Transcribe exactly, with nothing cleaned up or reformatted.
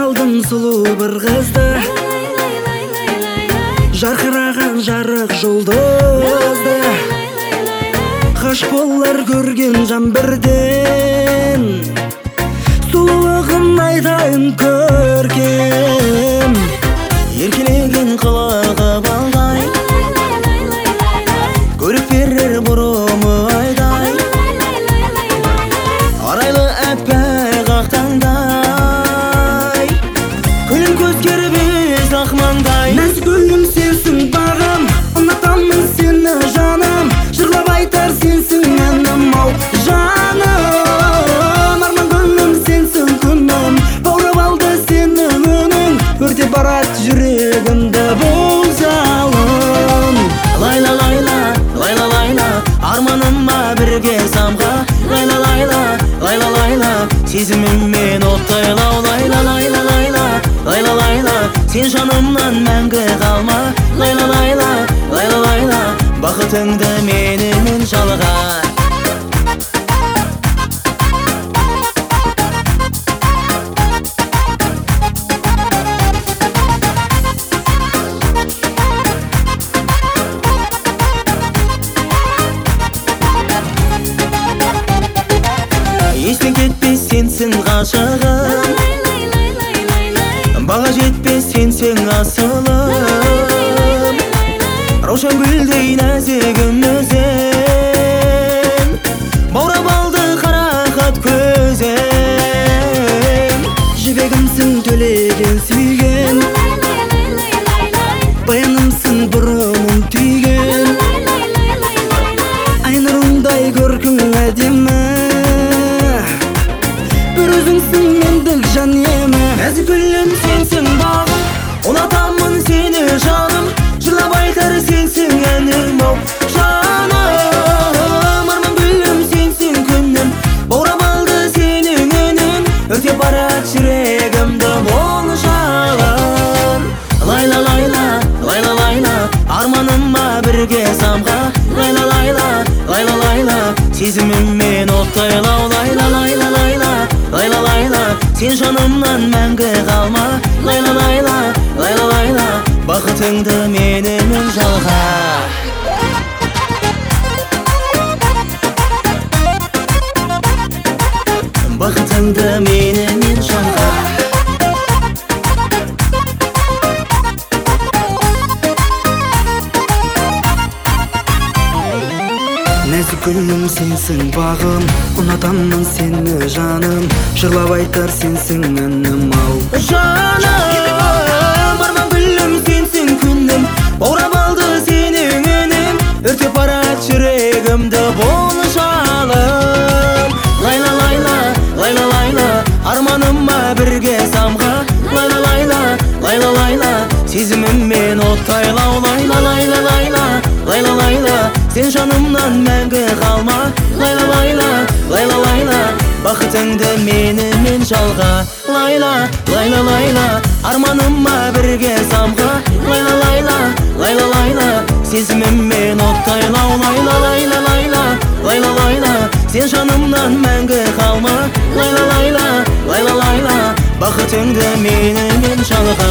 алдым сұлу бір қызды, жарқыраған жарық жұлдызды. Қаш болар көрген жан бірден, сұлулығын айтайын көркем. Еркелеген қылығы балдай, көріп берер бұрымы айдай. Арайлы әппақ ақ таңдай, күлін көз кербез ақ маңдай. Нәзік гүлім сенсің бағым, ұнатамын сені жаным. Жырлап айтар сенсің әнім ау жаным. Арман гүлім сенсің күнім, баурап алды сенің үнің. Өртеп барат жүрегімді бұл жалын. Лайла лайла, лайла лайла, арманыма бірге самға. Лайла лайла, лайла лайла, сезіміммен оттай лау. Лайла лайла лайла, лайла лайла, сен жанымнан мәңгі қалма. Лайла лайла, лайла лайла, бақытыңды менімен жалға. Естен кетпес сенсің ғашығым, баға жетпес сенсің асылым. Раушан гүлдей нәзігім өзің, баурап алды қарақат көзің. Жібегімсің төлеген сүйген, баянымсың бұрымын түйген. Ай нұрындай көркің әдемі, бір өзіңсің мендік жан емі. Нәзік гүлім сенсің бағым, ұнатамын сені жаным. Жырлап айтар сенсің әнім ау жаным. Арман гүлім сенсің күнім, баурап алды сенің үнің. Өртеп барат жүрегімді бұл жалын. Лайла лайла, лайла лайла, арманыма бірге самға. Лайла лайла, лайла лайла, сезіміммен оттай лау. Лайла лайла лайла, лайла лайла, сен жанымнан мәңгі қалма. Лайла лайла, лайла лайла, бақытыңды менімен жалға. Бақытыңды менімен жалға. Нәзік гүлім сенсің бағым, ұнатамын сені жаным. Жырлап айтар сенсің әнім ау жаным. Арман гүлім сенсің күнім, баурап алды сенің үнің. Өртеп барат жүрегімді бұл жалын. Лайла лайла, лайла лайла, арманыма бірге самға. Лайла лайла, лайла лайла, сезіміммен оттай лау. Лайла лайла лайла, лайла лайла, сен жанымнан мәңгі қалма. Лайла лайла, лайла лайла, бақытыңды менімен жалға. Лайла лайла лайла, арманыма бірге самға. Лайла лайла, лайла лайла, сезіміммен оттай лау. Лайла лайла лайла, лайла лайла, сен жанымнан мәңгі қалма. Лайла лайла, лайла лайла, бақытыңды менімен жалға.